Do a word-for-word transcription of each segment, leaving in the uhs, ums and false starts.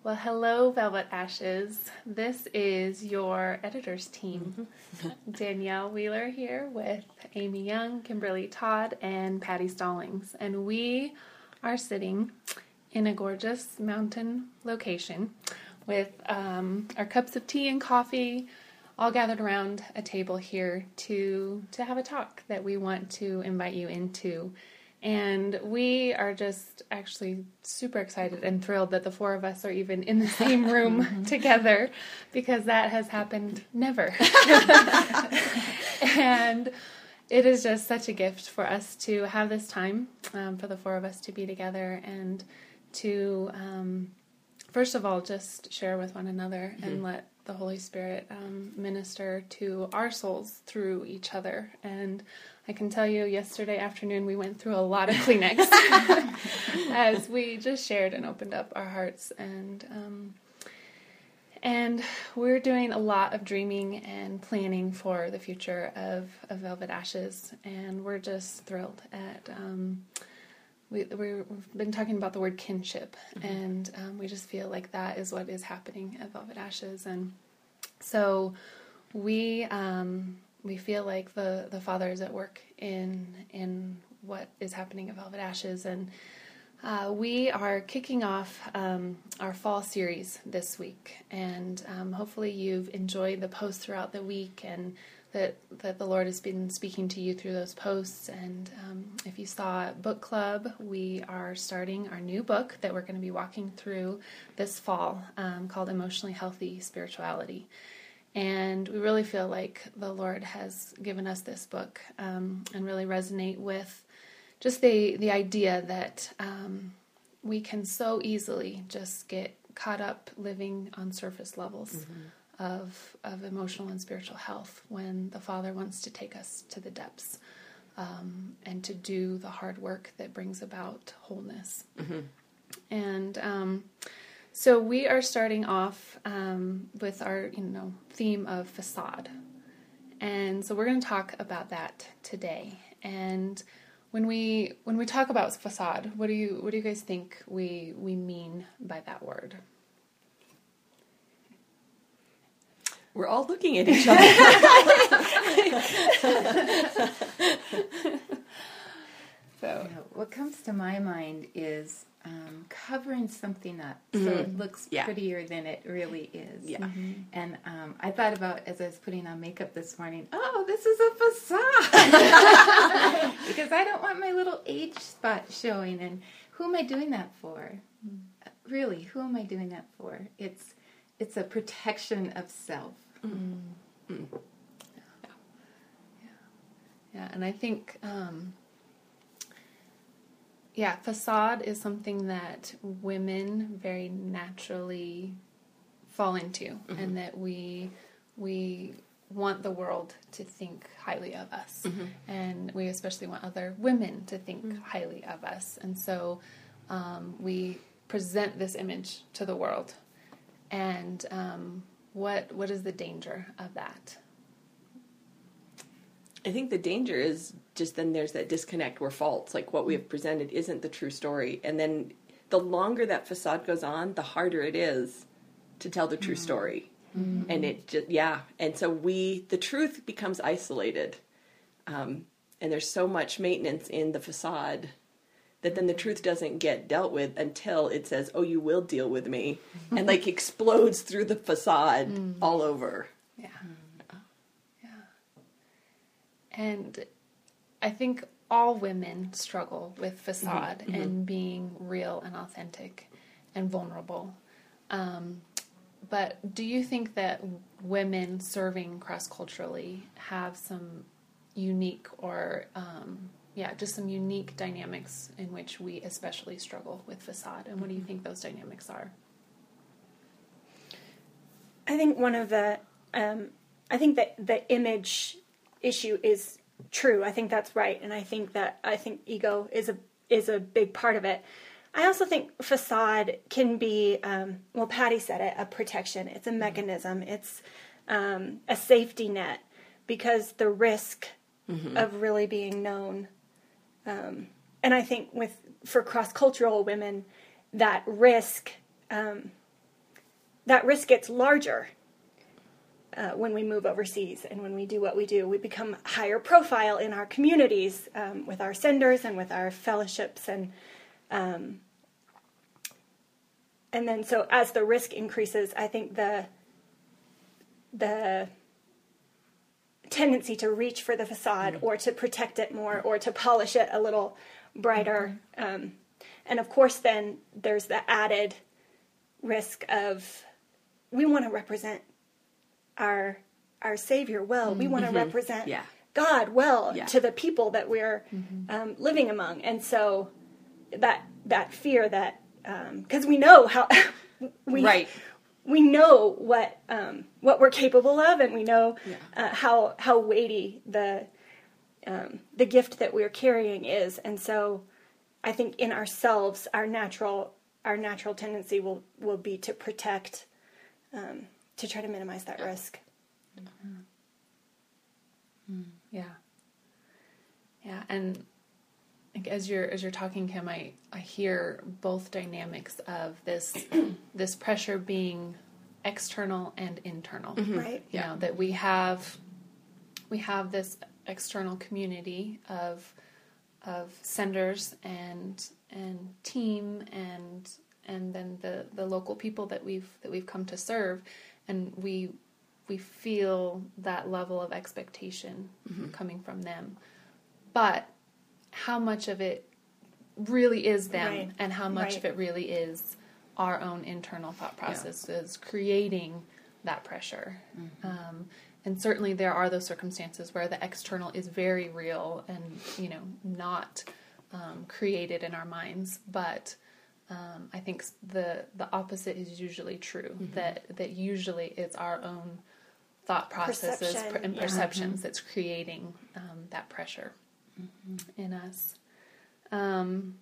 Well, hello, Velvet Ashes. This is your editor's team. Mm-hmm. Danielle Wheeler here with Amy Young, Kimberly Todd, and Patty Stallings. And we are sitting in a gorgeous mountain location with um, our cups of tea and coffee, all gathered around a table here to, to have a talk that we want to invite you into. And we are just actually super excited and thrilled that the four of us are even in the same room mm-hmm. together, because that has happened never. And it is just such a gift for us to have this time, um, for the four of us to be together and to, um, first of all, just share with one another mm-hmm. and let the Holy Spirit um, minister to our souls through each other. And I can tell you, yesterday afternoon we went through a lot of Kleenex as we just shared and opened up our hearts. And um, and we're doing a lot of dreaming and planning for the future of, of Velvet Ashes. And we're just thrilled at... Um, we, we've been talking about the word kinship, mm-hmm. and um, we just feel like that is what is happening at Velvet Ashes. And so we... Um, We feel like the, the Father is at work in in what is happening at Velvet Ashes. And uh, we are kicking off um, our fall series this week. And um, hopefully you've enjoyed the posts throughout the week, and that, that the Lord has been speaking to you through those posts. And um, if you saw Book Club, we are starting our new book that we're going to be walking through this fall um, called Emotionally Healthy Spirituality. And we really feel like the Lord has given us this book um, and really resonate with just the, the idea that um, we can so easily just get caught up living on surface levels mm-hmm. of of emotional and spiritual health, when the Father wants to take us to the depths um, and to do the hard work that brings about wholeness. Mm-hmm. And... Um, So we are starting off um, with our, you know, theme of facade. And so we're going to talk about that today. And when we when we talk about facade, what do you what do you guys think we we mean by that word? We're all looking at each other. So yeah, what comes to my mind is um, covering something up mm-hmm. so it looks yeah. prettier than it really is. Yeah. Mm-hmm. And um, I thought about, as I was putting on makeup this morning, oh, this is a facade. Because I don't want my little age spot showing. And who am I doing that for? Mm-hmm. Really, who am I doing that for? It's it's a protection of self. Mm-hmm. Mm-hmm. Yeah. Yeah. Yeah, and I think... Um, Yeah, facade is something that women very naturally fall into, mm-hmm. and that we we want the world to think highly of us, mm-hmm. and we especially want other women to think mm-hmm. highly of us, and so um, we present this image to the world. And um, what what is the danger of that? I think the danger is just then there's that disconnect where false, like what we have presented isn't the true story. And then the longer that facade goes on, the harder it is to tell the true mm-hmm. story. Mm-hmm. And it just, yeah. And so we, the truth becomes isolated. Um, and there's so much maintenance in the facade that then the truth doesn't get dealt with until it says, oh, you will deal with me. And like explodes through the facade mm-hmm. all over. Yeah. And I think all women struggle with facade mm-hmm. and being real and authentic and vulnerable. Um, but do you think that women serving cross-culturally have some unique or, um, yeah, just some unique dynamics in which we especially struggle with facade? And what do you think those dynamics are? I think one of the, um, I think that the image issue is true. I think that's right, and I think that I think ego is a is a big part of it. I also think facade can be, um, well, Patty said it, a protection. It's a mechanism. It's um, a safety net, because the risk mm-hmm. of really being known, um, and I think with for cross cultural women, that risk um, that risk gets larger uh, when we move overseas and when we do what we do. We become higher profile in our communities um, with our senders and with our fellowships, and um, and then so as the risk increases, I think the the tendency to reach for the facade or to protect it more or to polish it a little brighter. Um, and of course, then there's the added risk of we want to represent our our Savior well. We want to Mm-hmm. represent Yeah. God well Yeah. to the people that we're um, living among. And so that that fear that because we know how we Right. we know what um, what we're capable of, and we know Yeah. uh, how how weighty the um, the gift that we're carrying is, and so I think in ourselves, our natural our natural tendency will will be to protect, um, to try to minimize that risk. Yeah. Yeah, and like as you're as you're talking, Kim, I, I hear both dynamics of this this pressure being external and internal. Right? You Yeah. know, that we have we have this external community of of senders and and team and and then the, the local people that we've that we've come to serve, and we we feel that level of expectation coming from them. But how much of it really is them, Right. and how much Right. of it really is our own internal thought processes creating that pressure. Um, and certainly there are those circumstances where the external is very real and, you know, not um, created in our minds. But um, I think the the opposite is usually true, that, that usually it's our own thought processes Perception, per- and yeah. perceptions that's creating um, that pressure in us. Um,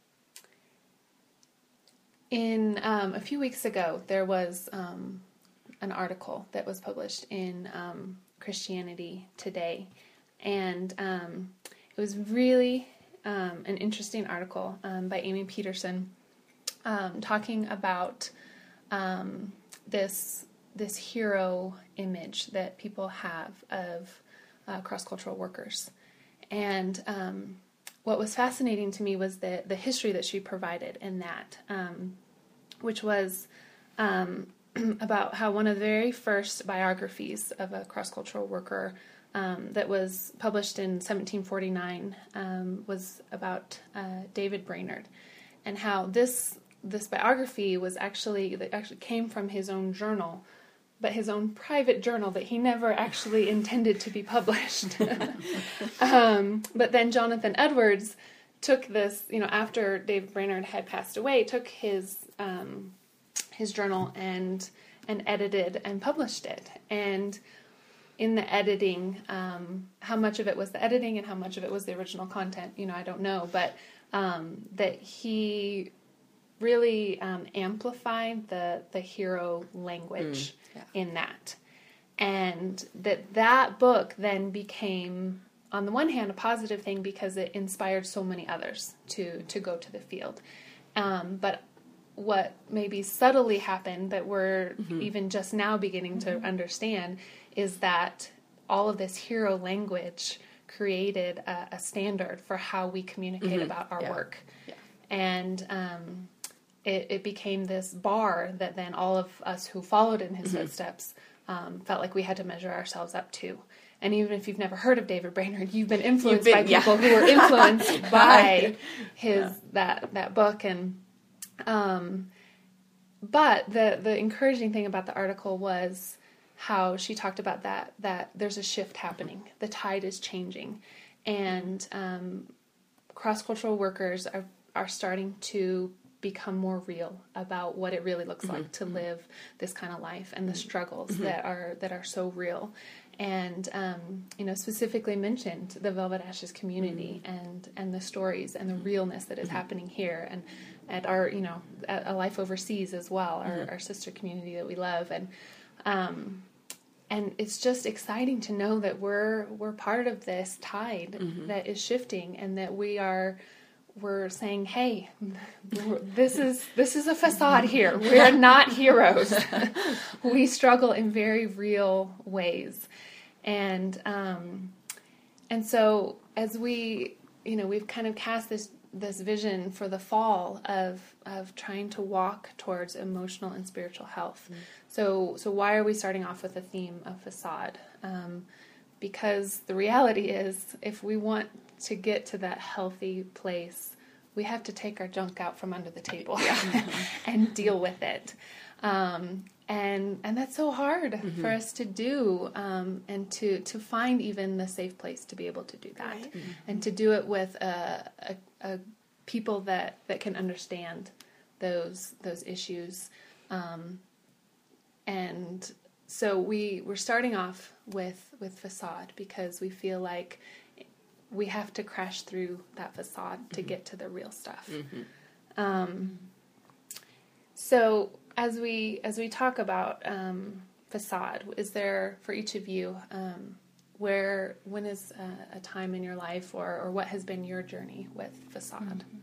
in um, a few weeks ago, there was um, an article that was published in um, Christianity Today, and um, it was really um, an interesting article um, by Amy Peterson, um, talking about um, this this hero image that people have of uh, cross-cultural workers. And um, what was fascinating to me was the, the history that she provided in that, um, which was um, about how one of the very first biographies of a cross-cultural worker um, that was published in seventeen forty-nine um, was about uh, David Brainerd, and how this this biography was actually that actually came from his own journal, but his own private journal that he never actually intended to be published. um, but then Jonathan Edwards took this, you know, after David Brainerd had passed away, took his um, his journal and and edited and published it. And in the editing, um, how much of it was the editing and how much of it was the original content, you know, I don't know. But um, that he really um, amplified the the hero language Mm, yeah. in that, and that that book then became, on the one hand, a positive thing because it inspired so many others to to go to the field. Um, but what maybe subtly happened that we're Mm-hmm. even just now beginning to understand is that all of this hero language created a, a standard for how we communicate Mm-hmm. about our Yeah. work. Yeah. And um, it, it became this bar that then all of us who followed in his Mm-hmm. footsteps um, felt like we had to measure ourselves up to. And even if you've never heard of David Brainerd, you've been influenced You've been- by yeah. people who were influenced by his Yeah. that that book. And um, but the the encouraging thing about the article was how she talked about that that there's a shift happening, the tide is changing, and um, cross-cultural workers are are starting to become more real about what it really looks Mm-hmm. like to live this kind of life and the struggles that are that are so real. And um, you know, specifically mentioned the Velvet Ashes community Mm-hmm. and and the stories and the realness that is happening here, and at our, you know, at a life overseas as well, our, Mm-hmm. our sister community that we love. And um, and it's just exciting to know that we're we're part of this tide Mm-hmm. that is shifting, and that we are we're saying, hey, this is this is a facade here. We're not heroes. We struggle in very real ways, and um, and so as we, you know, we've kind of cast this this vision for the fall of of trying to walk towards emotional and spiritual health. Mm. So so why are we starting off with the theme of facade? Um, because the reality is, if we want to get to that healthy place, we have to take our junk out from under the table and deal with it. Um, and and that's so hard mm-hmm. for us to do, um, and to, to find even the safe place to be able to do that. Right. Mm-hmm. And to do it with a, a, a people that, that can understand those those issues. Um, and so we, we're starting off with, with facade because we feel like we have to crash through that facade to mm-hmm. get to the real stuff. Mm-hmm. Um, so as we as we talk about um, facade, is there for each of you um, where when is a, a time in your life or, or what has been your journey with facade? Mm-hmm.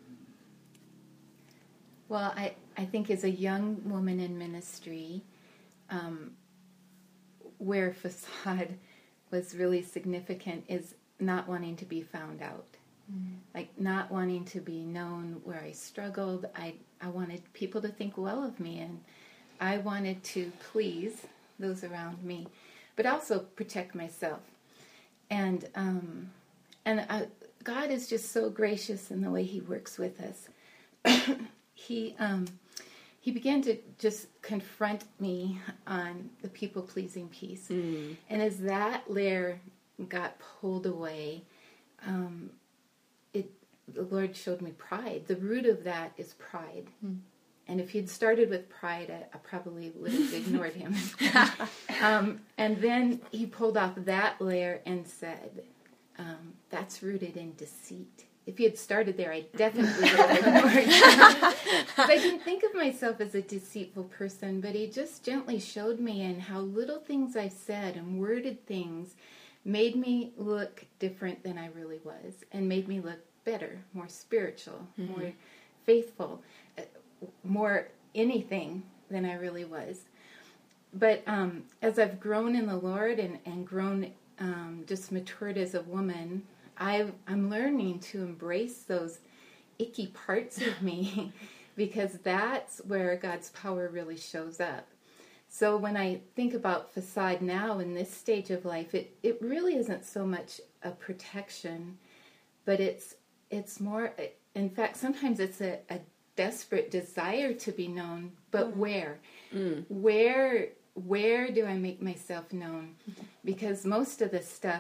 Well, I I think as a young woman in ministry, um, where facade was really significant is not wanting to be found out, mm-hmm. like not wanting to be known where I struggled. I, I wanted people to think well of me, and I wanted to please those around me, but also protect myself. And um, and I, God is just so gracious in the way He works with us. he um, He began to just confront me on the people-pleasing piece, mm. and as that layer got pulled away, um, it the Lord showed me pride. The root of that is pride. Mm. And if he'd started with pride, I, I probably would have ignored him. um, and then he pulled off that layer and said, um, that's rooted in deceit. If he had started there, I definitely would have ignored him. I didn't think of myself as a deceitful person, but he just gently showed me in how little things I said and worded things made me look different than I really was, and made me look better, more spiritual, mm-hmm. more faithful, more anything than I really was. But um, as I've grown in the Lord and, and grown, um, just matured as a woman, I've, I'm learning to embrace those icky parts of me because that's where God's power really shows up. So when I think about facade now in this stage of life, it, it really isn't so much a protection, but it's it's more, in fact, sometimes it's a, a desperate desire to be known, but mm. where? Mm. Where where do I make myself known? Because most of the stuff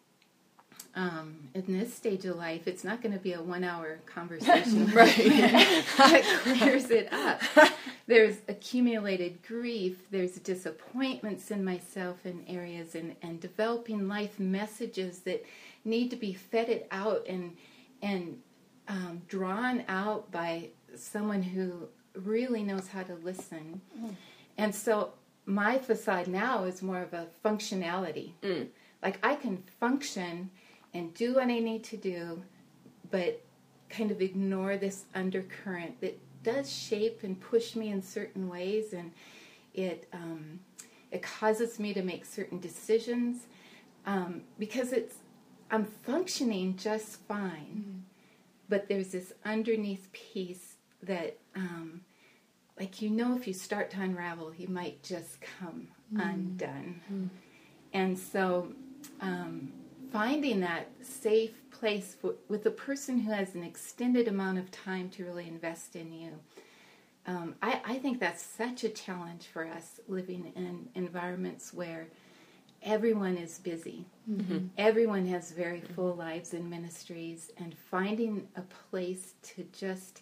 um, in this stage of life, it's not going to be a one-hour conversation that clears it up. There's accumulated grief, there's disappointments in myself in areas, and, and developing life messages that need to be fed out and and um, drawn out by someone who really knows how to listen. Mm. And so my facade now is more of a functionality. Mm. Like I can function and do what I need to do, but kind of ignore this undercurrent that does shape and push me in certain ways, and it um, it causes me to make certain decisions um, because it's I'm functioning just fine, mm-hmm. but there's this underneath piece that, um, like you know, if you start to unravel, you might just come mm-hmm. undone, mm-hmm. and so um, finding that safe place for, with a person who has an extended amount of time to really invest in you. Um, I, I think that's such a challenge for us living in environments where everyone is busy. Mm-hmm. Everyone has very full lives and ministries, and finding a place to just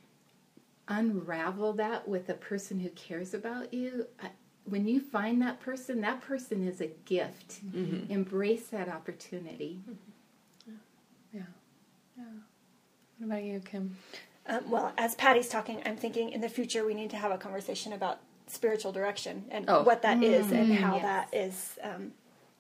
unravel that with a person who cares about you. I, when you find that person, that person is a gift. Mm-hmm. Embrace that opportunity. Mm-hmm. Yeah. Yeah. What about you, Kim? Um, well, as Patty's talking, I'm thinking in the future we need to have a conversation about spiritual direction and oh. what that mm-hmm. is and how yes. that is, um,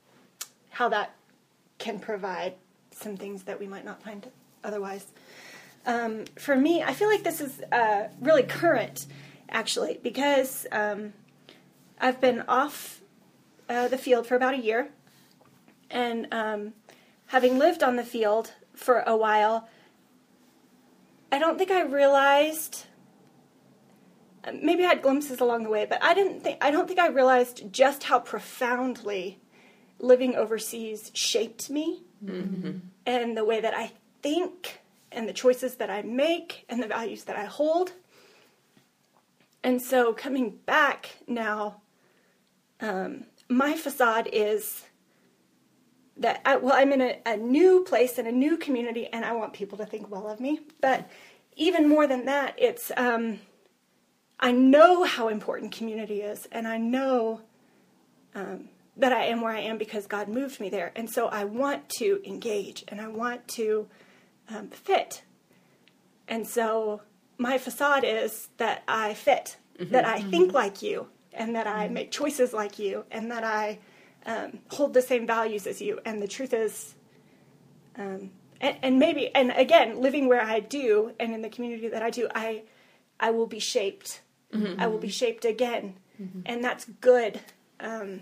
how that can provide some things that we might not find otherwise. um, for me, I feel like this is uh, really current, actually, because um, I've been off uh, the field for about a year, and um, having lived on the field for a while, I don't think I realized, maybe I had glimpses along the way, but I didn't think, I don't think I realized just how profoundly living overseas shaped me, mm-hmm. and the way that I think, and the choices that I make, and the values that I hold. And so coming back now, um, my facade is that, I, well, I'm in a, a new place, in a new community, and I want people to think well of me. But even more than that, it's, um, I know how important community is, and I know um, that I am where I am because God moved me there. And so I want to engage, and I want to um, fit. And so my facade is that I fit, mm-hmm. that I think like you, and that I make choices like you, and that I um, hold the same values as you. And the truth is, um, and, and maybe, and again, living where I do, and in the community that I do, I, I will be shaped. Mm-hmm. I will be shaped again, mm-hmm. and that's good. Um,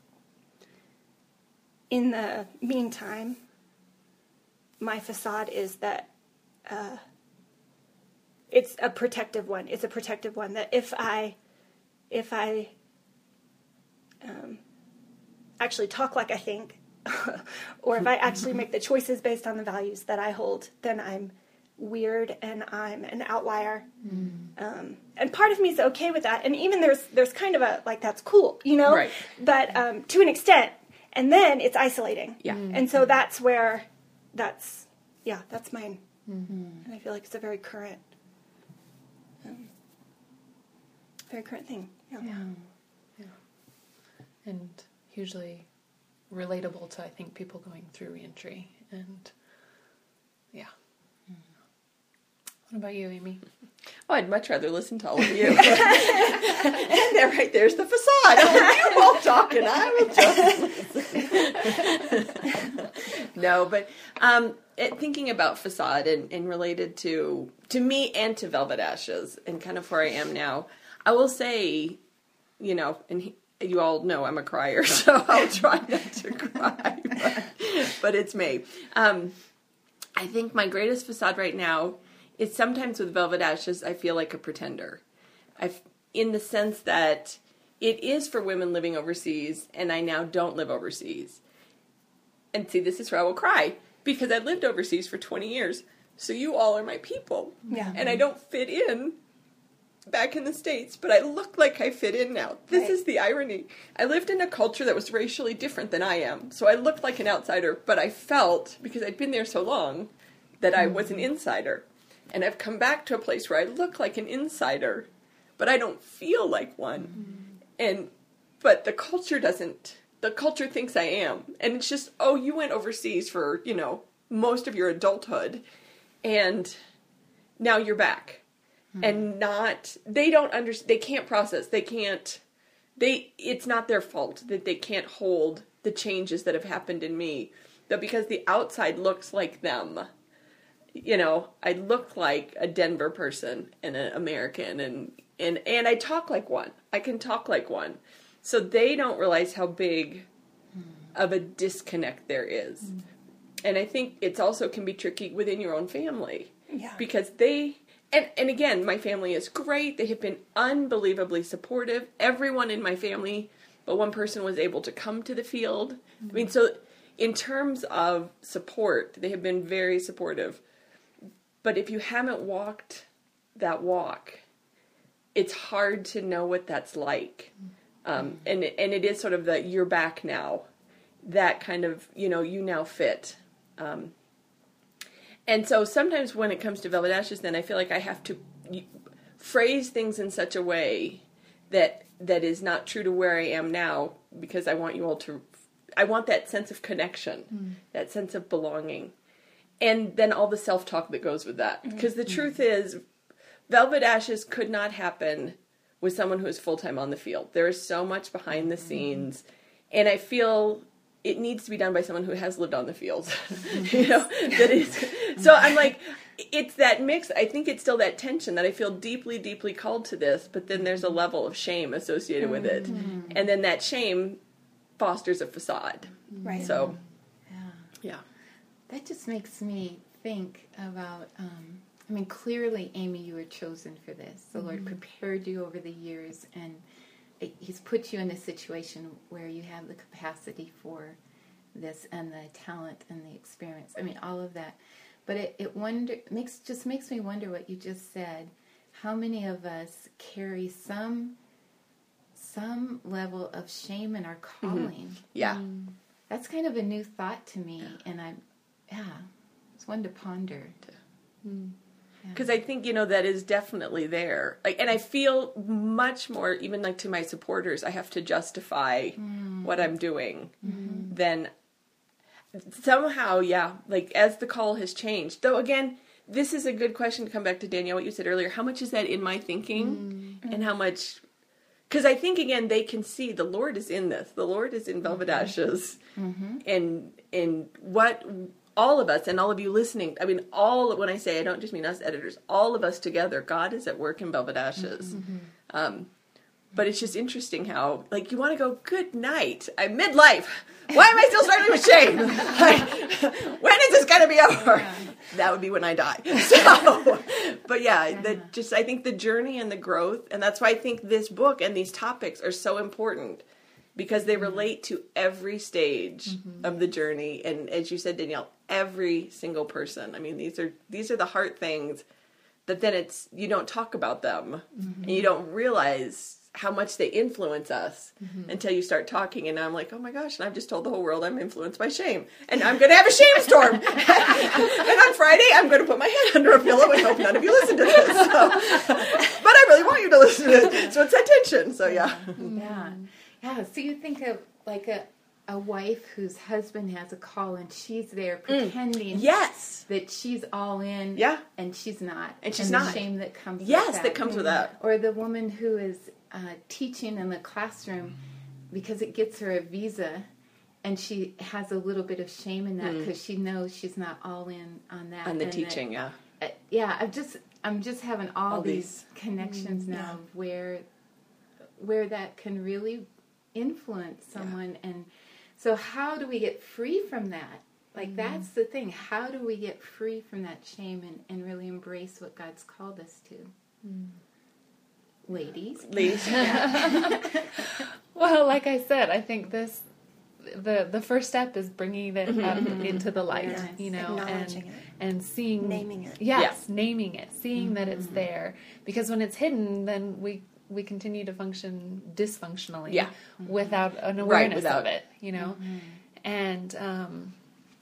in the meantime, my facade is that uh, it's a protective one. It's a protective one that if I, if I um, actually talk like I think, or if I actually make the choices based on the values that I hold, then I'm weird and I'm an outlier. Mm. Um, and part of me is okay with that. And even there's there's kind of a, like, that's cool, you know? Right. But um, to an extent. And then it's isolating. Yeah. Mm-hmm. And so that's where, that's, yeah, that's mine. Mm-hmm. And I feel like it's a very current, um, very current thing. Yeah. Yeah. Yeah. And hugely relatable to, I think, people going through reentry. And, yeah. What about you, Amy? Oh, I'd much rather listen to all of you. And there, right there's the facade. Oh, you all talking. I will just listen. No, but um, it, thinking about facade and, and related to to me and to Velvet Ashes and kind of where I am now, I will say, you know, and he, you all know I'm a crier, so I'll try not to cry, but, but it's me. Um, I think my greatest facade right now, it's sometimes with Velvet Ashes, I feel like a pretender. I've, in the sense that it is for women living overseas, and I now don't live overseas. And see, this is where I will cry, because I lived overseas for twenty years, so you all are my people. Yeah. And I don't fit in back in the States, but I look like I fit in now. This Right. is the irony. I lived in a culture that was racially different than I am, so I looked like an outsider, but I felt, because I'd been there so long, that I was an insider. And I've come back to a place where I look like an insider, but I don't feel like one. Mm-hmm. And, but the culture doesn't, the culture thinks I am. And it's just, oh, you went overseas for, you know, most of your adulthood, and now you're back. Mm-hmm. And not, they don't understand, they can't process, they can't, they, it's not their fault that they can't hold the changes that have happened in me. But because the outside looks like them, you know, I look like a Denver person and an American, and, and, and I talk like one. I can talk like one. So they don't realize how big of a disconnect there is. Mm. And I think it's also can be tricky within your own family. Yeah. Because they, and, and again, my family is great. They have been unbelievably supportive. Everyone in my family, but one person was able to come to the field. Mm. I mean, so in terms of support, they have been very supportive. But if you haven't walked that walk, it's hard to know what that's like. Um, and, and it is sort of the, you're back now. That kind of, you know, you now fit. Um, and so sometimes when it comes to Velvet Ashes, then I feel like I have to phrase things in such a way that that is not true to where I am now, because I want you all to, I want that sense of connection, mm. that sense of belonging. And then all the self-talk that goes with that. Because the truth is, Velvet Ashes could not happen with someone who is full-time on the field. There is so much behind the scenes. And I feel it needs to be done by someone who has lived on the field. you know, that is, So I'm like, it's that mix. I think it's still that tension that I feel deeply, deeply called to this, but then there's a level of shame associated with it. Mm-hmm. And then that shame fosters a facade. Right. So, Yeah. yeah. That just makes me think about, um, I mean, clearly, Amy, you were chosen for this. The Lord prepared you over the years, and it, He's put you in a situation where you have the capacity for this, and the talent, and the experience. I mean, all of that. But it, it wonder makes just makes me wonder what you just said. How many of us carry some some level of shame in our calling? Yeah. That's kind of a new thought to me, and I, yeah, it's one to ponder. Because I think, you know, that is definitely there. Like, and I feel much more, even like to my supporters, I have to justify mm. what I'm doing. Mm-hmm. Then somehow, yeah, like as the call has changed. Though again, this is a good question to come back to, Danielle, what you said earlier. How much is that in my thinking? Mm-hmm. And how much... Because I think, again, they can see the Lord is in this. The Lord is in Velvet Ashes. Mm-hmm. And, and what... all of us, and all of you listening, I mean, all, when I say, I don't just mean us editors, all of us together, God is at work in Velvet Ashes. Mm-hmm. Um, but it's just interesting how, like, you want to go, good night, I'm midlife. Why am I still struggling with shame? Like, when is this going to be over? Yeah. That would be when I die. So, but yeah, yeah. The, just, I think the journey and the growth, and that's why I think this book and these topics are so important. Because they relate to every stage mm-hmm. of the journey, and as you said, Danielle, every single person. I mean, these are these are the hard things that then it's you don't talk about them, mm-hmm. and you don't realize how much they influence us mm-hmm. until you start talking. And I'm like, oh my gosh! And I've just told the whole world I'm influenced by shame, and I'm going to have a shame storm. And on Friday, I'm going to put my head under a pillow and hope none of you listen to this. So, but I really want you to listen to it. So it's that tension. So yeah, yeah. Yeah, so you think of like a, a wife whose husband has a call and she's there pretending mm. yes. that she's all in yeah. and she's not. And she's and not. the shame that comes yes, with that. that comes with that. Or the woman who is uh, teaching in the classroom because it gets her a visa and she has a little bit of shame in that because mm. she knows she's not all in on that. On the and teaching, that, yeah. Uh, yeah, I'm just, I'm just having all, all these, these connections mm, now yeah. of where, where that can really influence someone. Yeah. And so how do we get free from that? Like mm. that's the thing. How do we get free from that shame and, and really embrace what God's called us to? Mm. Ladies. Ladies. Yeah. Well, like I said, I think this the the first step is bringing it mm-hmm. up mm-hmm. into the light, yes. you know, and it. and seeing naming it. Yes, yes. naming it, seeing mm-hmm. that it's there. Because when it's hidden, then we we continue to function dysfunctionally yeah. without an awareness right, without, of it, you know? Mm-hmm. And, um,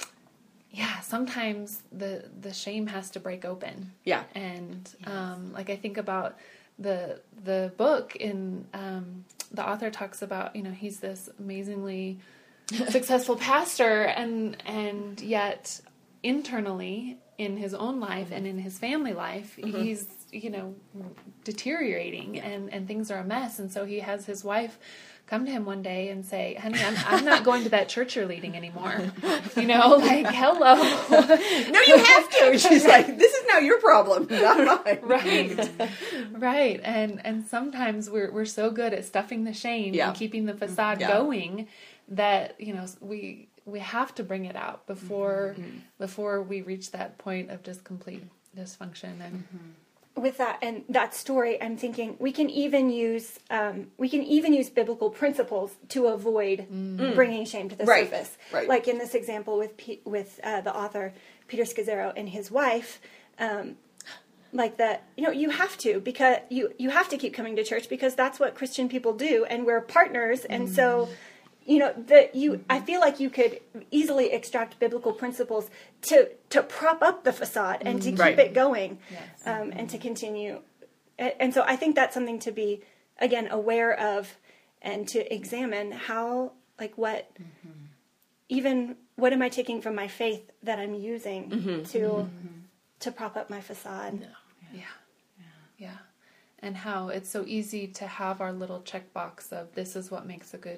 yeah, sometimes the, the shame has to break open. Yeah. And, yes. um, like I think about the, the book in, um, the author talks about, you know, he's this amazingly successful pastor and, and yet internally in his own life mm-hmm. and in his family life, mm-hmm. he's, you know, deteriorating yeah. and, and things are a mess. And so he has his wife come to him one day and say, honey, I'm, I'm not going to that church you're leading anymore. You know, like, hello. No, you have to. She's like, this is now your problem, not mine. Right. Right. And, and sometimes we're, we're so good at stuffing the shame yeah. and keeping the facade yeah. going that, you know, we, we have to bring it out before, mm-hmm. before we reach that point of just complete dysfunction. And, mm-hmm. With that and that story, I'm thinking we can even use um, we can even use biblical principles to avoid mm. bringing shame to the right. surface. Right. Like in this example with P- with uh, the author Peter Scazzero and his wife, um, like that. You know, you have to because you you have to keep coming to church because that's what Christian people do, and we're partners, and mm. so. You know, that you. I feel like you could easily extract biblical principles to to prop up the facade and to keep right. it going, yes. um, mm-hmm. and to continue. And so I think that's something to be, again, aware of and to examine how, like what, mm-hmm. even what am I taking from my faith that I'm using mm-hmm. to mm-hmm. to prop up my facade. Yeah. Yeah. Yeah. Yeah. And how it's so easy to have our little checkbox of this is what makes a good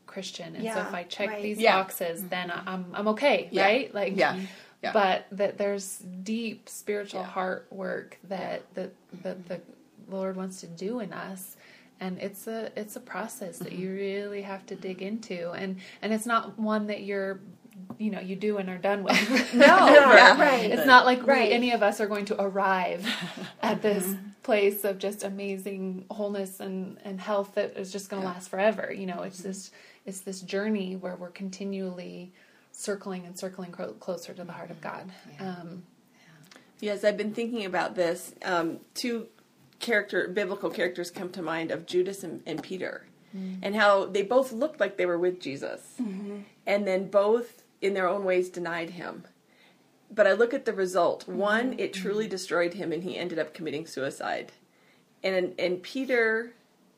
Christian, and so Yeah, if I check right. these Yeah. boxes, then I'm I'm okay, Yeah. right? Like, Yeah. Yeah. but that there's deep spiritual Yeah. heart work that that that the Lord wants to do in us. And it's a it's a process that you really have to dig into, and and it's not one that you're, you know, you do and are done with. No, Yeah, right. It's not like Right. we, any of us are going to arrive at this place of just amazing wholeness and, and health that is just going to Yeah. last forever. You know, it's this it's this journey where we're continually circling and circling cro- closer to the heart of God. Um, Yes, I've been thinking about this. Um, two character, biblical characters come to mind of Judas and, and Peter, and how they both looked like they were with Jesus, and then both, in their own ways, denied him. But I look at the result. One, it truly destroyed him, and he ended up committing suicide. And and Peter,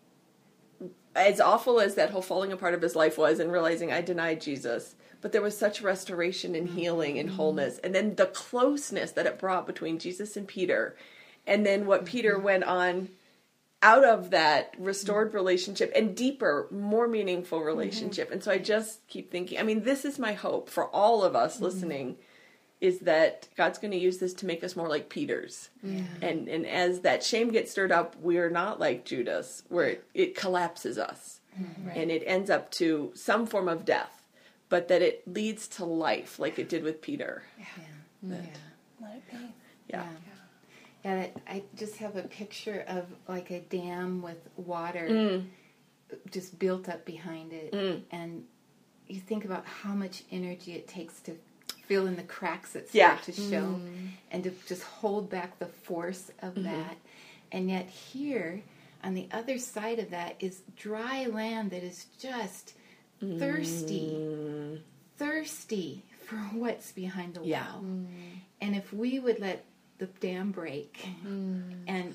as awful as that whole falling apart of his life was, and realizing I denied Jesus, but there was such restoration and healing and wholeness, and then the closeness that it brought between Jesus and Peter, and then what Peter went on out of that restored relationship and deeper, more meaningful relationship. And so I just keep thinking, I mean, this is my hope for all of us listening, is that God's going to use this to make us more like Peter's. And and as that shame gets stirred up, we're not like Judas, where it, it collapses us. Right. And it ends up to some form of death, but that it leads to life, like it did with Peter. Yeah. That- Yeah. Let it be. Yeah. Yeah, that, I just have a picture of like a dam with water Mm. just built up behind it. Mm. And you think about how much energy it takes to fill in the cracks that start Yeah. to show and to just hold back the force of that. And yet here, on the other side of that, is dry land that is just thirsty, Mm. thirsty for what's behind the Yeah. wall. And if we would let the dam break and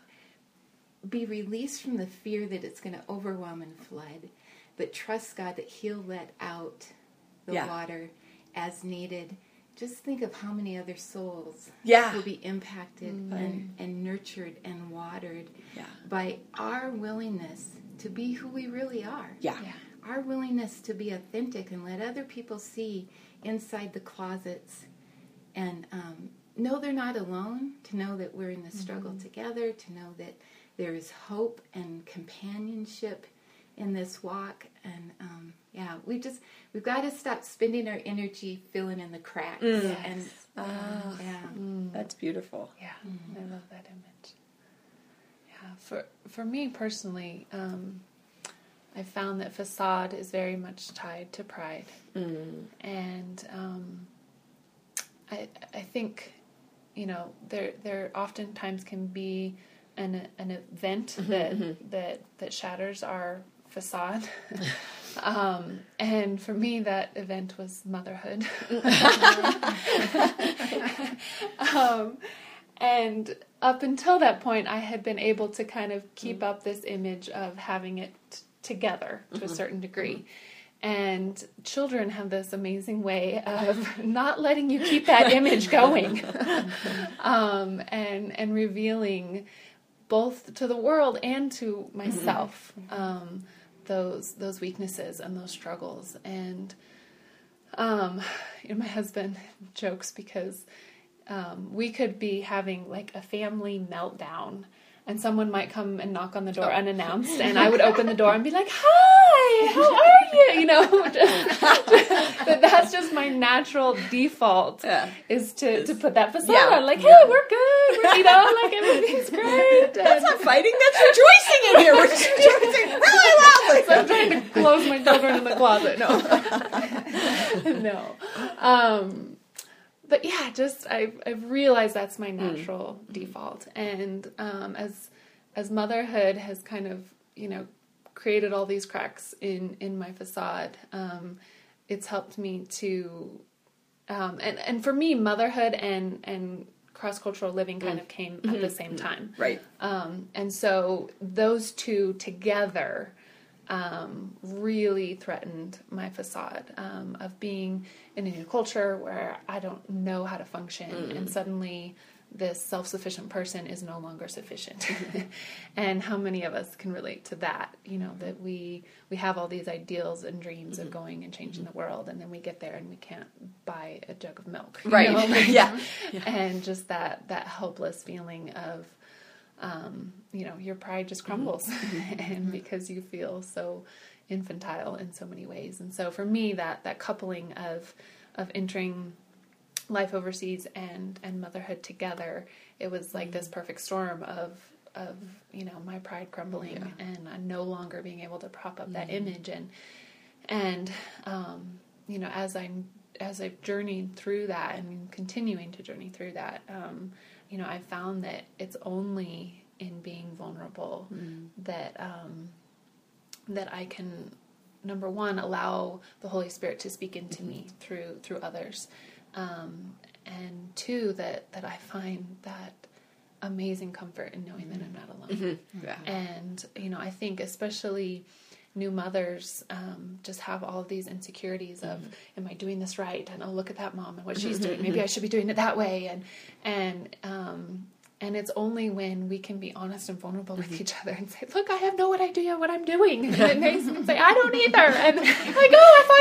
be released from the fear that it's going to overwhelm and flood, but trust God that He'll let out the Yeah. water as needed. Just think of how many other souls Yeah. will be impacted and, and nurtured and watered Yeah. by our willingness to be who we really are. Yeah. Yeah. Our willingness to be authentic and let other people see inside the closets and um, know they're not alone, to know that we're in the struggle together, to know that there is hope and companionship in this walk. And um, yeah, we just, we've got to stop spending our energy filling in the cracks. And Ah, yeah. that's beautiful. Yeah, I love that image. Yeah, for for me personally, um, I found that facade is very much tied to pride, Mm. and um, I I think, you know, there there oftentimes can be an an event that that that shatters our facade. Um, and for me, that event was motherhood. um, and up until that point, I had been able to kind of keep up this image of having it t- together to a certain degree. And children have this amazing way of not letting you keep that image going, um, and and revealing both to the world and to myself um, those those weaknesses and those struggles. And um, you know, my husband jokes because um, we could be having like a family meltdown, and someone might come and knock on the door unannounced, and I would open the door and be like, "Hi, how are you?" You know, just, that that's just my natural default, Yeah. is to, to put that facade Yeah. on, like, "Hey, we're good," we're, you know, like everything's great. That's And not fighting, that's rejoicing in here. We're rejoicing really loudly. so I'm trying to close my children in the closet. No, no. Um, but yeah, just I've I've realized that's my natural default, and um, as as motherhood has kind of, you know, created all these cracks in in my facade, um, it's helped me to, um, and and for me, motherhood and and cross cultural living kind of came at the same time, Right. um, and so those two together um, really threatened my facade um, of being in a new culture where I don't know how to function, and suddenly this self-sufficient person is no longer sufficient. And how many of us can relate to that? You know, that we we have all these ideals and dreams mm-hmm. of going and changing mm-hmm. the world, and then we get there and we can't buy a jug of milk. Right. Know? Like, yeah. yeah. And just that that helpless feeling of, um, you know, your pride just crumbles, mm-hmm. and because you feel so infantile in so many ways. And so for me, that that coupling of of entering life overseas and and motherhood together, it was like mm-hmm. this perfect storm of of you know my pride crumbling yeah. and I'm no longer being able to prop up mm-hmm. that image, and and um, you know as I'm as I've journeyed through that and continuing to journey through that, um, you know I found that it's only in being vulnerable mm-hmm. that um, that I can, number one, allow the Holy Spirit to speak into mm-hmm. me through through others. Um, and two, that, that I find that amazing comfort in knowing that I'm not alone. Mm-hmm. Yeah. And, you know, I think especially new mothers um, just have all of these insecurities of, mm-hmm. am I doing this right? And oh, look at that mom and what she's mm-hmm. doing. Maybe I should be doing it that way. And, and, um, and it's only when we can be honest and vulnerable with each other and say, look, I have no idea what I'm doing. And then they can say, I don't either. And like,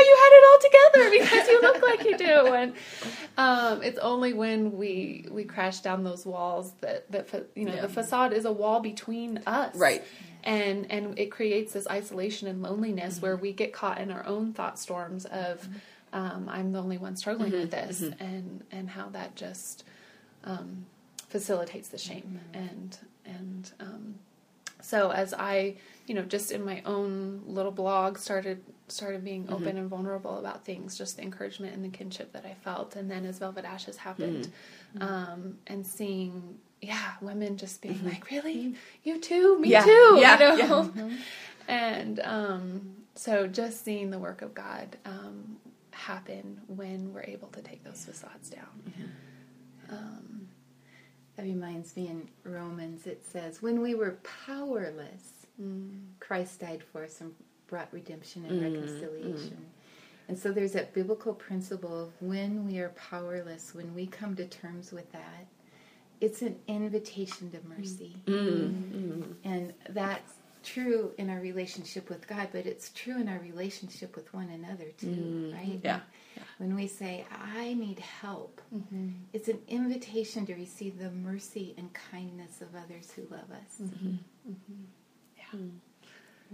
oh, I thought you had it all together because you look like you do. And um, it's only when we we crash down those walls that, that you know, yeah. the facade is a wall between us. Right. And, and it creates this isolation and loneliness mm-hmm. where we get caught in our own thought storms of, um, I'm the only one struggling mm-hmm. with this. Mm-hmm. And, and how that just... Um, facilitates the shame. Mm-hmm. And, and, um, so as I, you know, just in my own little blog started, started being mm-hmm. open and vulnerable about things, just the encouragement and the kinship that I felt. And then as Velvet Ashes happened, mm-hmm. um, and seeing, yeah, women just being mm-hmm. like, really? You too? Me yeah. too? Yeah. You know? Yeah. Mm-hmm. And, um, so just seeing the work of God, um, happen when we're able to take those facades down. Mm-hmm. Um, That reminds me in Romans, it says, when we were powerless, mm. Christ died for us and brought redemption and mm. reconciliation. Mm. And so there's that biblical principle of when we are powerless, when we come to terms with that, it's an invitation to mercy. Mm. Mm. And that's true in our relationship with God, but it's true in our relationship with one another too, mm. right? Yeah. When we say, I need help, mm-hmm. it's an invitation to receive the mercy and kindness of others who love us. Mm-hmm. Mm-hmm. Yeah. Mm-hmm.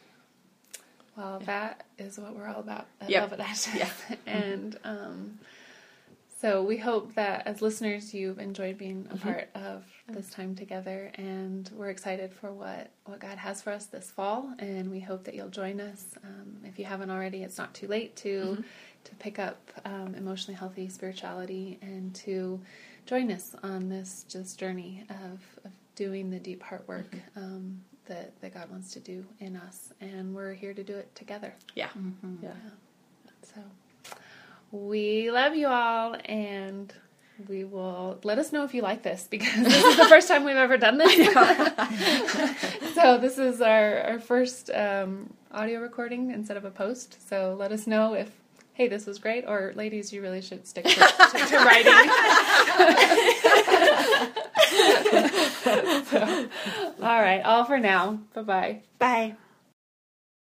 Well, yeah. that is what we're all about at yep. Velvet Ashes. Yeah. And um, so we hope that as listeners, you've enjoyed being a mm-hmm. part of this time together, and we're excited for what, what God has for us this fall, and we hope that you'll join us. Um, if you haven't already, it's not too late to... Mm-hmm. to pick up um, emotionally healthy spirituality and to join us on this just journey of, of doing the deep heart work mm-hmm. um, that, that God wants to do in us. And we're here to do it together. Yeah. Mm-hmm. Yeah. So we love you all, and we will let us know if you like this, because this is the first time we've ever done this. So this is our, our first um, audio recording instead of a post. So let us know if, hey, this was great, or ladies, you really should stick to, stick to writing. So, all right, all for now. Bye-bye. Bye.